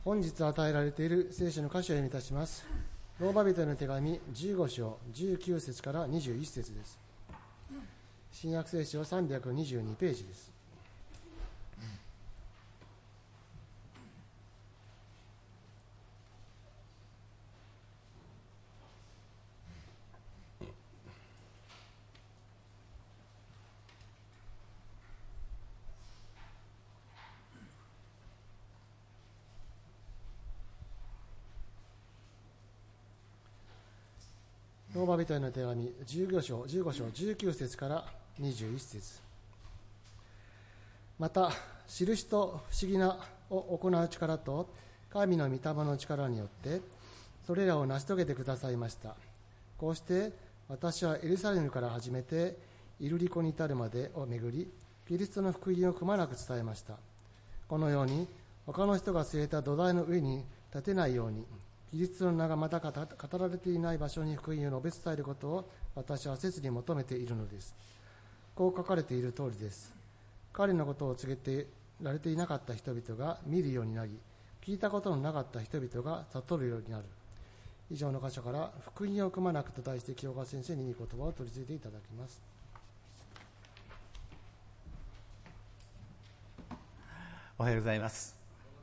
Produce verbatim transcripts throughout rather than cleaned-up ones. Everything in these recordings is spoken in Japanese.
本日与えられている聖書の箇所を読みいたします。ローマ人への手紙じゅうご章じゅうきゅう節からにじゅういち節です。新約聖書さんびゃくにじゅうにページです。ローマ人への手紙じゅうご章じゅうご章じゅうきゅう節からにじゅういち節。また印と不思議なを行う力と神の御霊の力によってそれらを成し遂げてくださいました。こうして私はエルサレムから始めてイルリコに至るまでを巡り、キリストの福音をくまなく伝えました。このように他の人が据えた土台の上に立てないように、キリストの名がまた語られていない場所に福音を述べ伝えることを私は切に求めているのです。こう書かれている通りです。彼のことを告げてられていなかった人々が見るようになり、聞いたことのなかった人々が悟るようになる。以上の箇所から福音をくまなくと題して清川先生に御言葉を取り次いでいただきます。 おはようございます。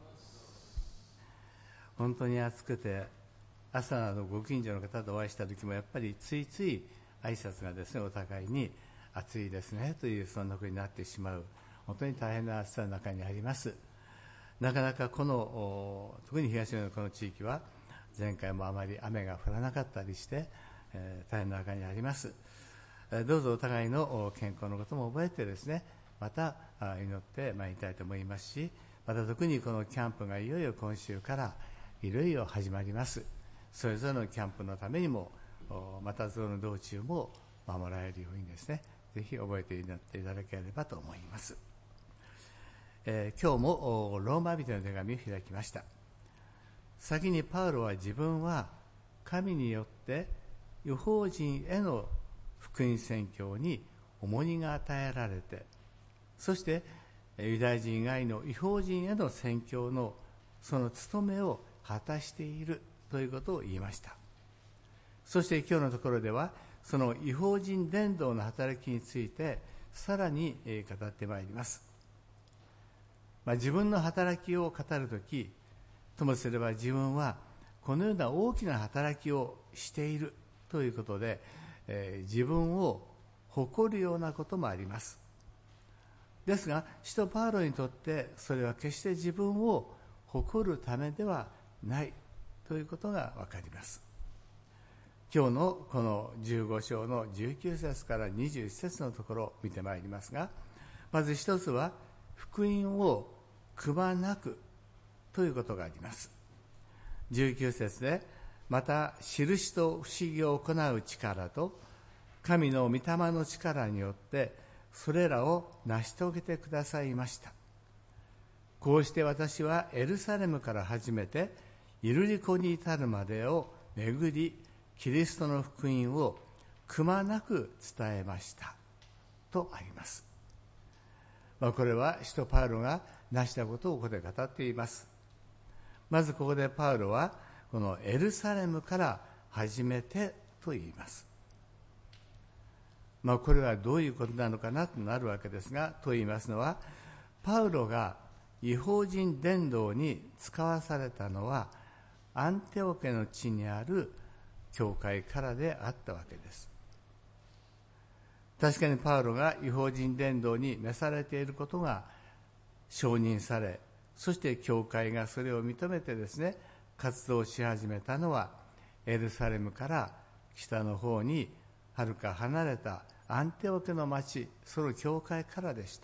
本当に暑くて、朝などご近所の方とお会いした時もやっぱりついつい挨拶がですね、お互いに暑いですねというそんな風になってしまう、本当に大変な暑さの中にあります。なかなかこの特に東日本のこの地域は前回もあまり雨が降らなかったりして、えー、大変な中にあります。どうぞお互いの健康のことも覚えてですね、また祈ってまいりたいと思いますし、また特にこのキャンプがいよいよ今週からいよいよ始まります。それぞれのキャンプのためにも、またその道中も守られるようにですね、ぜひ覚えて祈っていただければと思います。えー、今日もローマ人の手紙を開きました。先にパウロは自分は神によって異邦人への福音宣教に重荷が与えられて、そしてユダヤ人以外の異邦人への宣教のその務めを果たしているということを言いました。そして今日のところではその異邦人伝道の働きについてさらに語ってまいります。まあ、自分の働きを語るとき、ともすれば自分はこのような大きな働きをしているということで、えー、自分を誇るようなこともあります。ですが使徒パウロにとってそれは決して自分を誇るためではないということがわかります。今日のこのじゅうご章のじゅうきゅう節からにじゅういち節のところを見てまいりますが、まず一つは福音をくまなくということがあります。じゅうきゅう節で、また印と不思議を行う力と神の御霊の力によってそれらを成し遂げてくださいました。こうして私はエルサレムから始めてイルリコに至るまでを巡り、キリストの福音をくまなく伝えましたとあります。まあ、これは使徒パウロが成したことをここで語っています。まずここでパウロはこのエルサレムから始めてと言います。まあ、これはどういうことなのかなとなるわけですが、と言いますのは、パウロが異邦人伝道に使わされたのはアンテオケの地にある教会からであったわけです。確かにパウロが異邦人伝道に召されていることが承認され、そして教会がそれを認めてですね、活動し始めたのはエルサレムから北の方にはるか離れたアンテオケの町、その教会からでした。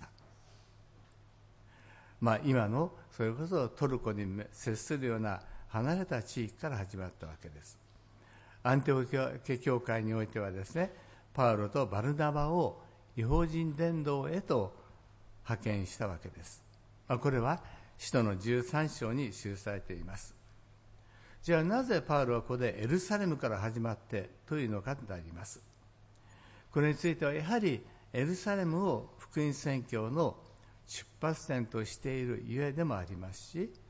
まあ今のそれこそトルコに接するような離れた地域から始まったわけです。アンテオケ教会においてはですね、パウロとバルナバを異邦人伝道へと派遣したわけです。まあ、これは使徒のじゅうさん章に記されています。じゃあなぜパウロはここでエルサレムから始まってというのかとなります。これについてはやはりエルサレムを福音宣教の出発点としているゆえでもありますし、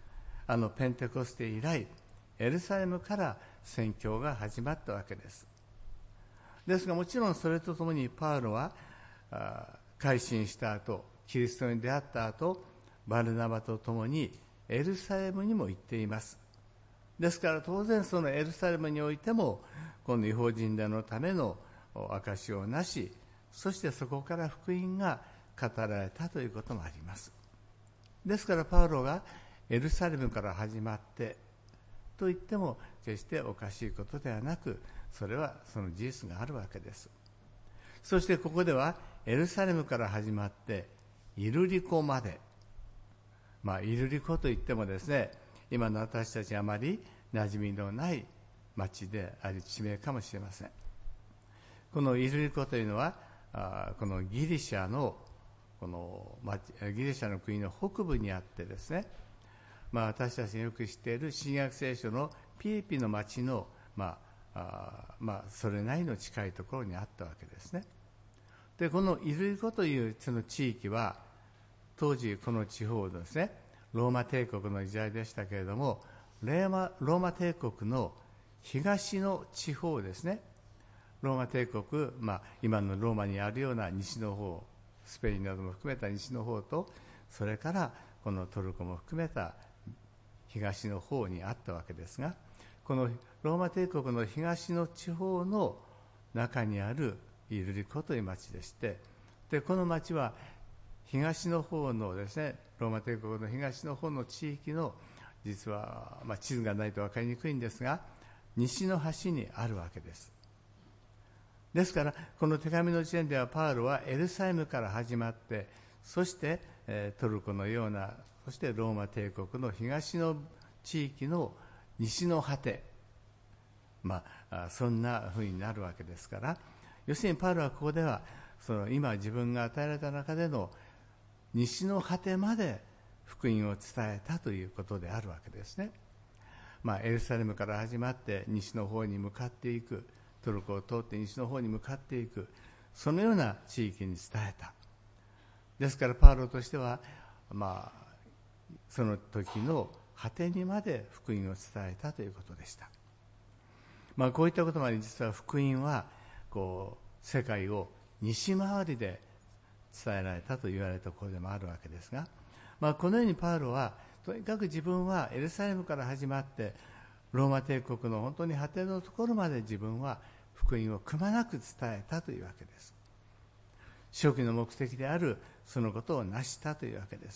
あのペンテコステ以来エルサレムから宣教が始まったわけです。ですがもちろんそれとともにパウロは改心した後、キリストに出会った後、バルナバとともにエルサレムにも行っています。ですから当然そのエルサレムにおいてもこの異邦人でのための証しをなし、そしてそこから福音が語られたということもあります。ですからパウロがエルサレムから始まってと言っても決しておかしいことではなく、それはその事実があるわけです。そしてここではエルサレムから始まってイルリコまで、まあイルリコといってもですね、今の私たちあまり馴染みのない町であり地名かもしれません。このイルリコというのはあこのギリシャのこのギリシャの国の北部にあってですね、まあ、私たちがよく知っている新約聖書のピリピの町の、まああまあ、それなりの近いところにあったわけですね。でこのイルリコというその地域は当時この地方ですね、ローマ帝国の時代でしたけれども、ローマ、ローマ帝国の東の地方ですね。ローマ帝国、まあ、今のローマにあるような西の方、スペインなども含めた西の方と、それからこのトルコも含めた東の方にあったわけですが、このローマ帝国の東の地方の中にあるイルリコという町でして、でこの町は東の方のですね、ローマ帝国の東の方の地域の、実は、まあ、地図がないと分かりにくいんですが、西の端にあるわけです。ですからこの手紙の時点ではパウロはエルサレムから始まって、そして、えー、トルコのような、そしてローマ帝国の東の地域の西の果て、まあ、そんなふうになるわけですから、要するにパウロはここではその今自分が与えられた中での西の果てまで福音を伝えたということであるわけですね。まあ、エルサレムから始まって西の方に向かっていく、トルコを通って西の方に向かっていく、そのような地域に伝えた。ですからパウロとしては、まあ、その時の果てにまで福音を伝えたということでした。まあ、こういったことまで実は福音はこう世界を西回りで伝えられたと言われたところでもあるわけですが、まあ、このようにパウロはとにかく自分はエルサレムから始まってローマ帝国の本当に果てのところまで自分は福音をくまなく伝えたというわけです。初期の目的であるそのことを成したというわけです。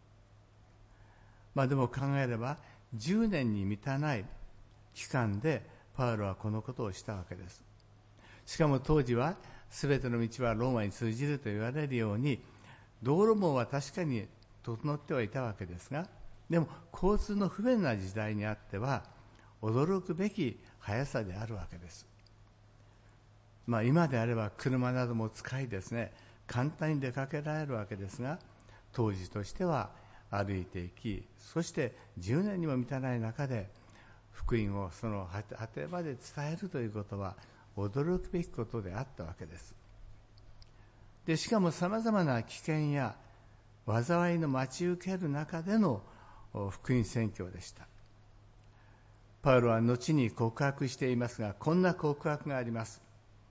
まあでも考えればじゅうねんに満たない期間でパウロはこのことをしたわけです。しかも当時は全ての道はローマに通じると言われるように道路網は確かに整ってはいたわけですが、でも交通の不便な時代にあっては驚くべき速さであるわけです。まあ今であれば車なども使いですね、簡単に出かけられるわけですが、当時としては歩いていき、そしてじゅうねんにも満たない中で福音をその果てまで伝えるということは驚くべきことであったわけです。でしかもさまざまな危険や災いの待ち受ける中での福音宣教でした。パウロは後に告白していますが、こんな告白があります。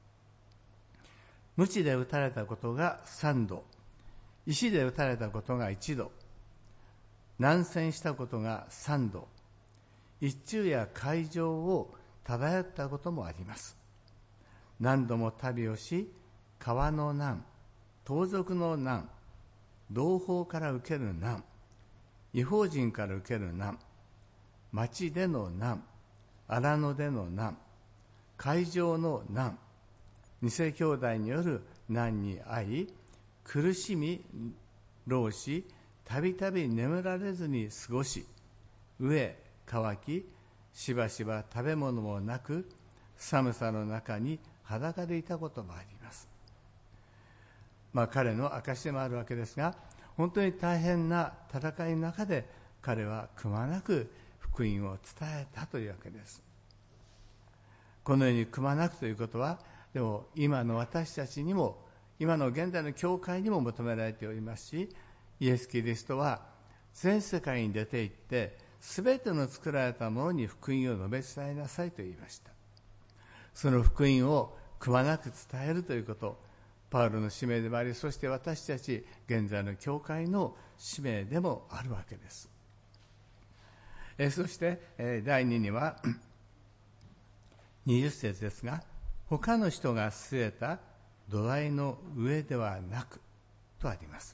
鞭で打たれたことが三度、石で打たれたことが一度、難戦したことが三度、一昼や海上を漂ったこともあります。何度も旅をし、川の難、盗賊の難、同胞から受ける難、異邦人から受ける難、町での難、荒野での難、海上の難、偽兄弟による難に遭い、苦しみ、労し、たびたび眠られずに過ごし、飢え、渇き、しばしば食べ物もなく、寒さの中に裸でいたこともあります。まあ彼の証でもあるわけですが、本当に大変な戦いの中で彼はくまなく福音を伝えたというわけです。このようにくまなくということは、でも今の私たちにも、今の現代の教会にも求められておりますし、イエス・キリストは全世界に出て行ってすべての作られたものに福音を述べ伝えなさいと言いました。その福音をくまなく伝えるということ、パウロの使命でもあり、そして私たち現在の教会の使命でもあるわけです。えそしてえだいににはにじゅっ節ですが、他の人が据えた土台の上ではなくとあります。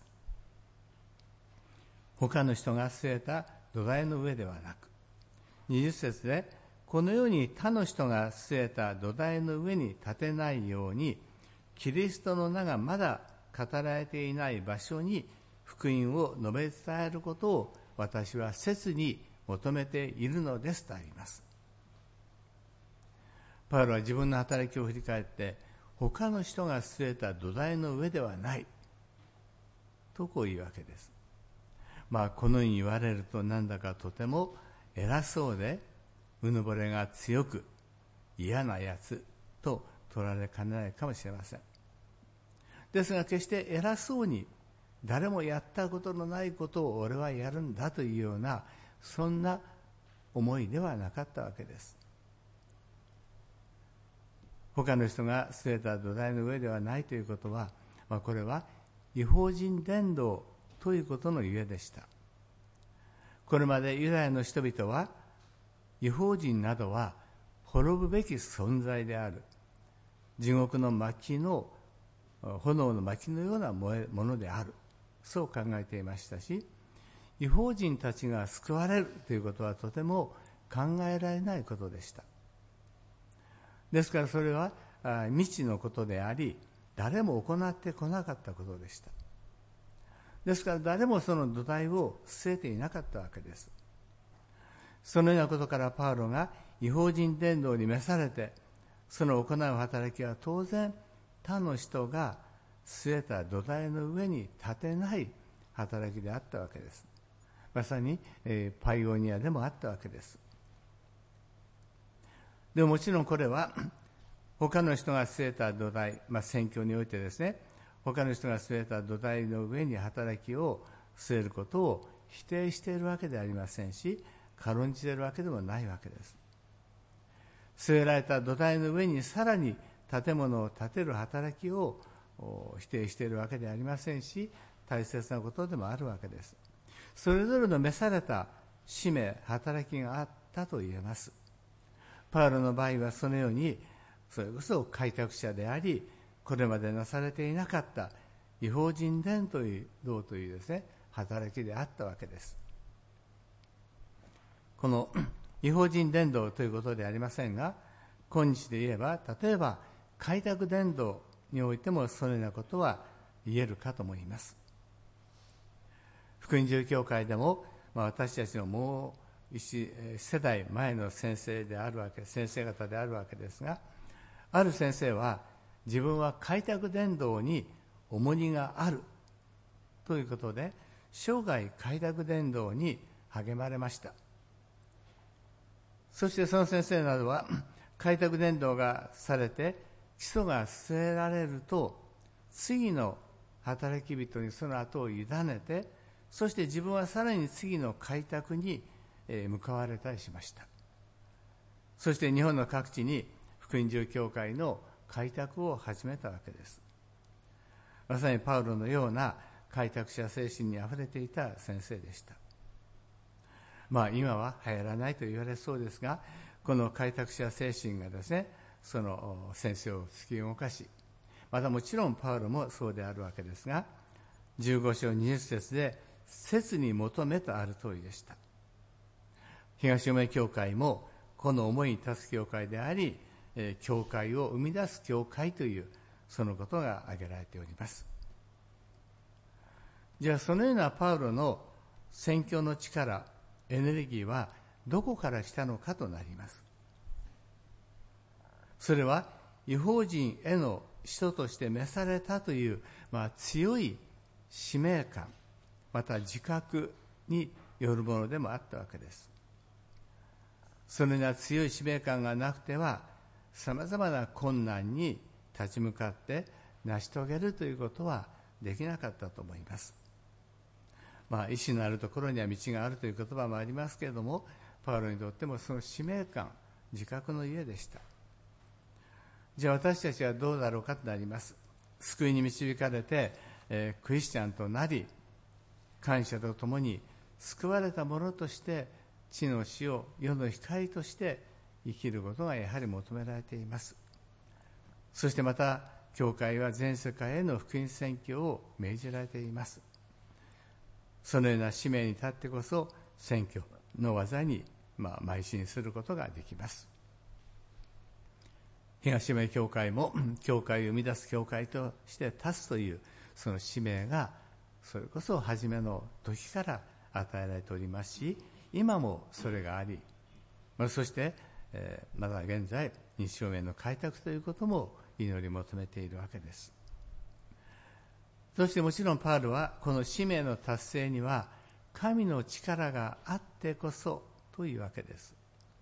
他の人が据えた土台の上ではなく、にじゅっ節で、このように他の人が据えた土台の上に立てないように、キリストの名がまだ語られていない場所に福音を述べ伝えることを私は切に求めているのですとあります。パウロは自分の働きを振り返って、他の人が据えた土台の上ではないとこう言うわけです。まあこのように言われるとなんだかとても偉そうでうぬぼれが強く嫌なやつと取られかねないかもしれません。ですが決して偉そうに誰もやったことのないことを俺はやるんだというようなそんな思いではなかったわけです。他の人が据えた土台の上ではないということは、まあ、これは異邦人伝道ということのゆえでした。これまでユダヤの人々は異邦人などは滅ぶべき存在である、地獄の薪の炎の薪のようなものである、そう考えていましたし、異邦人たちが救われるということはとても考えられないことでした。ですからそれは未知のことであり、誰も行ってこなかったことでした。ですから誰もその土台を据えていなかったわけです。そのようなことからパウロが異邦人伝道に召されて、その行う働きは当然他の人が据えた土台の上に立てない働きであったわけです。まさに、えー、パイオニアでもあったわけです。でももちろんこれは他の人が据えた土台、まあ、宣教においてですね、他の人が据えた土台の上に働きを据えることを否定しているわけではありませんし、軽んじているわけでもないわけです。据えられた土台の上にさらに建物を建てる働きを否定しているわけではありませんし、大切なことでもあるわけです。それぞれの召された使命、働きがあったと言えます。パウロの場合はそのように、それこそ開拓者であり、これまでなされていなかった異邦人伝道というですね、働きであったわけです。この異邦人伝道ということではありませんが、今日で言えば、例えば開拓伝道においてもそのようなことは言えるかと思います。福音住教会でも、まあ、私たちのもう一世代前の先生であるわけ、先生方であるわけですが、ある先生は自分は開拓伝道に重荷があるということで、生涯開拓伝道に励まれました。そしてその先生などは開拓伝道がされて基礎が据えられると、次の働き人にその後を委ねて、そして自分はさらに次の開拓に向かわれたりしました。そして日本の各地に福音住教会の開拓を始めたわけです。まさにパウロのような開拓者精神にあふれていた先生でした。まあ今は流行らないと言われそうですが、この開拓者精神がですね、その先生を突き動かし、またもちろんパウロもそうであるわけですが、じゅうご章にじゅっ節で切に求めとある通りでした。東梅教会もこの思いに立つ教会であり、教会を生み出す教会というそのことが挙げられております。じゃあそのようなパウロの宣教の力、エネルギーはどこから来たのかとなります。それは異邦人への使徒として召されたという、まあ、強い使命感、また自覚によるものでもあったわけです。そのような強い使命感がなくては、さまざまな困難に立ち向かって成し遂げるということはできなかったと思います。 まあ、意志のあるところには道があるという言葉もありますけれども、パウロにとってもその使命感、自覚の家でした。じゃあ私たちはどうだろうかとなります。救いに導かれて、えー、クリスチャンとなり、感謝とともに救われた者として地の死を世の光として生きることがやはり求められています。そしてまた教会は全世界への福音宣教を命じられています。そのような使命に立ってこそ宣教の技に、まあ、邁進することができます。東名教会も教会を生み出す教会として立つというその使命がそれこそ初めの時から与えられておりますし、今もそれがあり、そして、えー、まだ現在日照明の開拓ということも祈り求めているわけです。そしてもちろんパウロはこの使命の達成には神の力があってこそというわけです。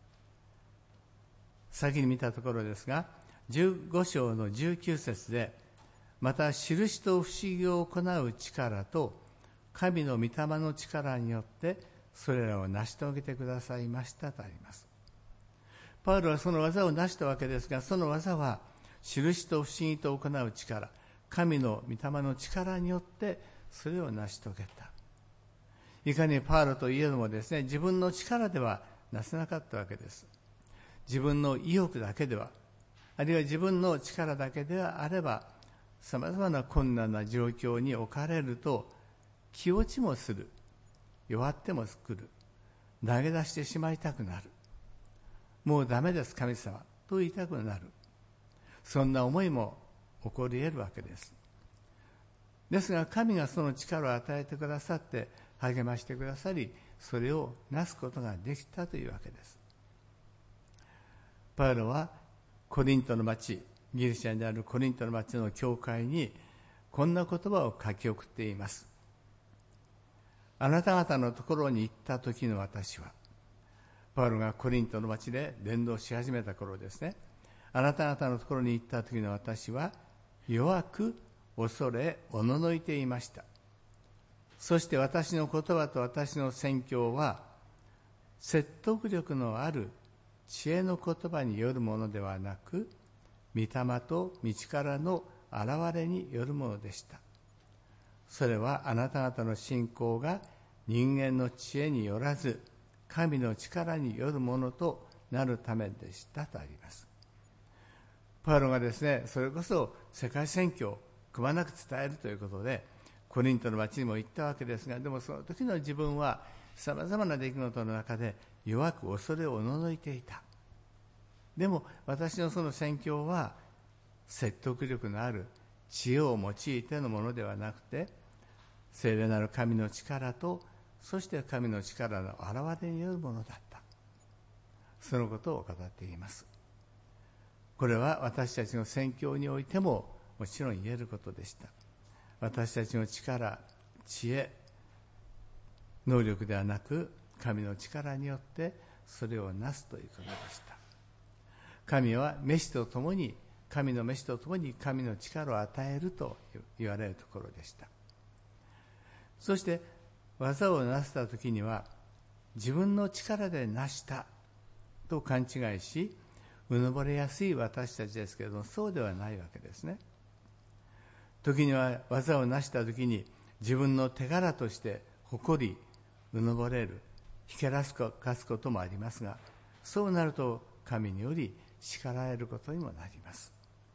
先に見たところですが、じゅうご章のじゅうきゅう節で、また印と不思議を行う力と神の御霊の力によってそれらを成し遂げてくださいましたとあります。パウロはその技を成したわけですが、その技は印と不思議と行う力、神の御霊の力によってそれを成し遂げた。いかにパウロといえどもですね、自分の力ではなせなかったわけです。自分の意欲だけでは、あるいは自分の力だけではあれば、さまざまな困難な状況に置かれると気落ちもする、弱ってもくる、投げ出してしまいたくなる、もうダメです神様と言いたくなる、そんな思いも起こり得るわけです。ですが神がその力を与えてくださって励ましてくださり、それをなすことができたというわけです。パウロはコリントの町、ギリシャにあるコリントの町の教会にこんな言葉を書き送っています。あなた方のところに行った時の私は、パウロがコリントの町で伝道し始めた頃ですね。あなた方のところに行った時の私は弱く恐れおののいていました。そして私の言葉と私の宣教は説得力のある知恵の言葉によるものではなく、御霊と道からの現れによるものでした。それはあなた方の信仰が人間の知恵によらず神の力によるものとなるためでしたとあります。パウロがですね、それこそ世界宣教をくまなく伝えるということでコリントの町にも行ったわけですが、でもその時の自分はさまざまな出来事の中で弱く恐れをおののいていた。でも私のその宣教は説得力のある知恵を用いてのものではなくて、聖霊なる神の力と、そして神の力の現れによるものだった。そのことを語っています。これは私たちの宣教においてももちろん言えることでした。私たちの力、知恵、能力ではなく神の力によってそれをなすということでした。神は召しとともに、神の召しとともに神の力を与えると言われるところでした。そして技をなしたときには自分の力でなしたと勘違いし、うぬぼれやすい私たちですけれども、そうではないわけですね。時には技をなしたときに自分の手柄として誇り、うぬぼれる、ひけらかすこともありますが、そうなると神により叱られることにもなります。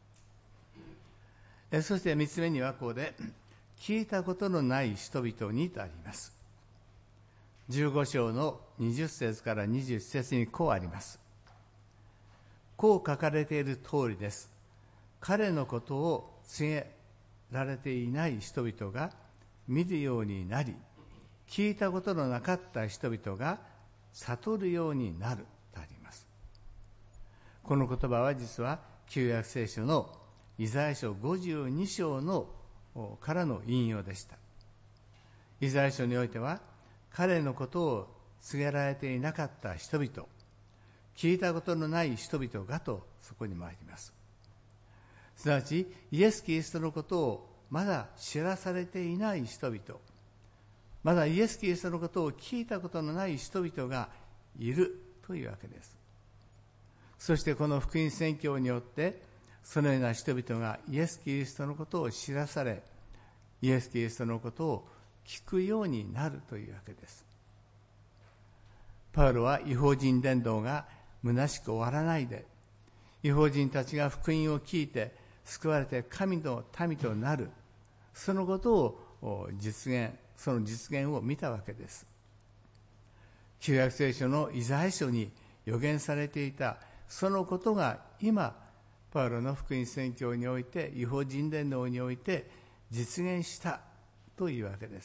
えそして三つ目にはこうで、聞いたことのない人々にとあります。じゅうご章のにじゅっ節からにじゅっ節にこうあります。こう書かれている通りです。彼のことを告げられていない人々が見るようになり、聞いたことのなかった人々が悟るようになるとあります。この言葉は実は旧約聖書のイザヤ書ごじゅうに章のからの引用でした。イザヤ書においては彼のことを告げられていなかった人々、聞いたことのない人々がとそこにもあります。すなわちイエス・キリストのことをまだ知らされていない人々、 まだイエス・キリストのことを聞いたことのない人々がいるというわけです。そしてこの福音宣教によってそのような人々がイエス・キリストのことを知らされ、イエス・キリストのことを聞くようになるというわけです。パウロは異邦人伝道が虚しく終わらないで、異邦人たちが福音を聞いて救われて神の民となる、そのことを実現、その実現を見たわけです。旧約聖書のイザヤ書に予言されていたそのことが今パウロの福音宣教において、異邦人伝道において実現したというわけです。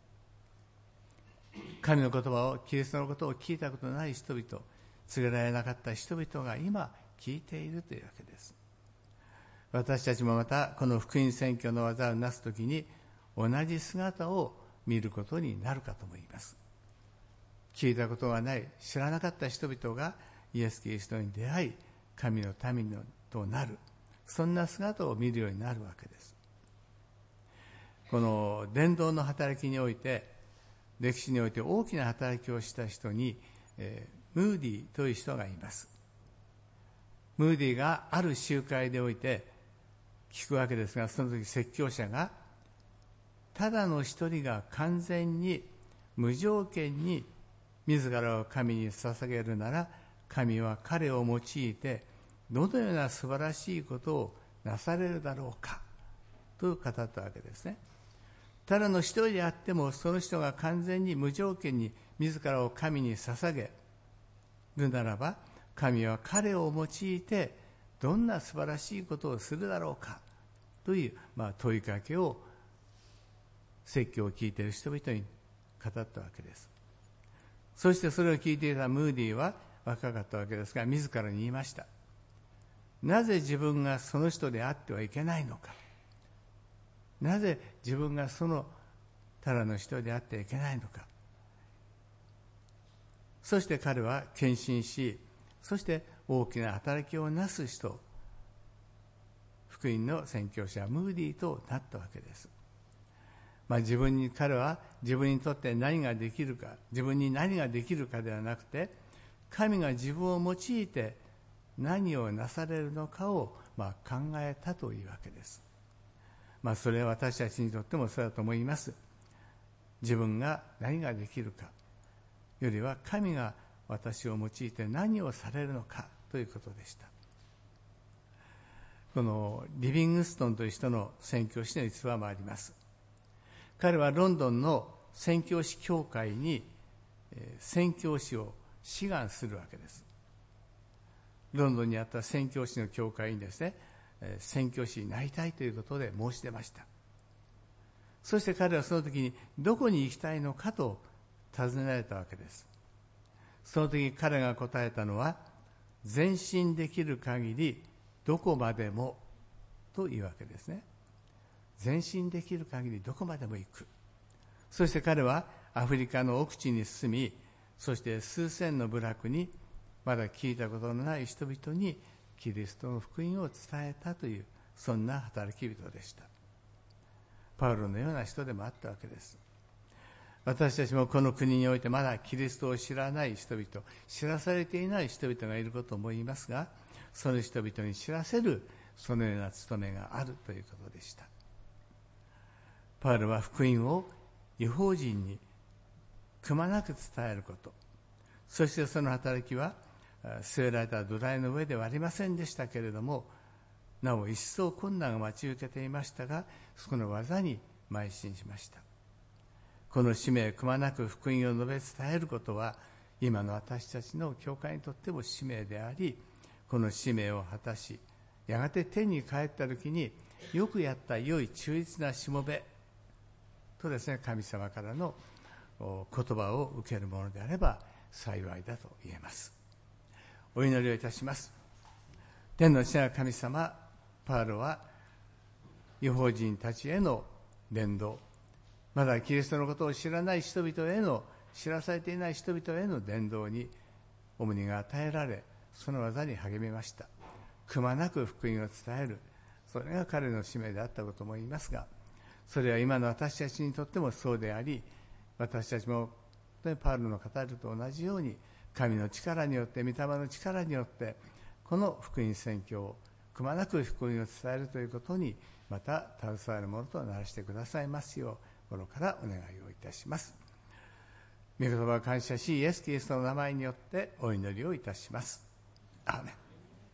神の言葉を、キリストのことを聞いたことのない人々、告げられなかった人々が今聞いているというわけです。私たちもまたこの福音宣教の技をなすときに同じ姿を見ることになるかと思います。聞いたことがない、知らなかった人々がイエス・キリストに出会い、神の民となる、そんな姿を見るようになるわけです。この伝道の働きにおいて、歴史において大きな働きをした人に、えー、ムーディという人がいます。ムーディがある集会でおいて聞くわけですが、その時説教者が、ただの一人が完全に無条件に自らを神に捧げるなら、神は彼を用いてどのような素晴らしいことをなされるだろうかと語ったわけですね。ただの一人であっても、その人が完全に無条件に自らを神に捧げるならば、神は彼を用いてどんな素晴らしいことをするだろうかという、まあ、問いかけを説教を聞いている人々に語ったわけです。そしてそれを聞いていたムーディは若かったわけですが、自らに言いました。なぜ自分がその人であってはいけないのか。なぜ自分がそのただの人であってはいけないのか。そして彼は献身し、そして大きな働きをなす人、福音の宣教者ムーディとなったわけです。まあ、自分に彼は自分にとって何ができるか、自分に何ができるかではなくて、神が自分を用いて何をなされるのかをまあ考えたというわけです。まあ、それは私たちにとってもそうだと思います。自分が何ができるかよりは、神が私を用いて何をされるのかということでした。このリビングストンという人の宣教師の逸話もあります。彼はロンドンの宣教師協会に宣教師を志願するわけです。ロンドンにあった宣教師の協会にですね、宣教師になりたいということで申し出ました。そして彼はその時にどこに行きたいのかと尋ねられたわけです。その時彼が答えたのは、前進できる限りどこまでもというわけですね。前進できる限りどこまでも行く。そして彼はアフリカの奥地に進み、そして数千の部落にまだ聞いたことのない人々にキリストの福音を伝えたという、そんな働き人でした。パウロのような人でもあったわけです。私たちもこの国においてまだキリストを知らない人々、知らされていない人々がいることを思いますが、その人々に知らせるそのような務めがあるということでした。パウロは福音を異邦人にくまなく伝えること、そしてその働きは据えられた土台の上ではありませんでしたけれども、なお一層困難が待ち受けていましたが、その技に邁進しました。この使命、くまなく福音を述べ伝えることは、今の私たちの教会にとっても使命であり、この使命を果たし、やがて天に帰った時に、よくやった良い忠実なしもべとですね、神様からの言葉を受けるものであれば幸いだと言えます。お祈りをいたします。天の父なる神様、パウロは異邦人たちへの伝道、まだキリストのことを知らない人々への、知らされていない人々への伝道に重荷が与えられ、その技に励みました。くまなく福音を伝える、それが彼の使命であったことも言いますが、それは今の私たちにとってもそうであり、 私たちも本当にパウロの語ると同じように、神の力によって、御霊の力によって、この福音宣教をくまなく福音を伝えるということにまた携わるものとならしてくださいますよう心からお願いをいたします。御言葉を感謝し、イエス・キリストの名前によってお祈りをいたします。アーメン。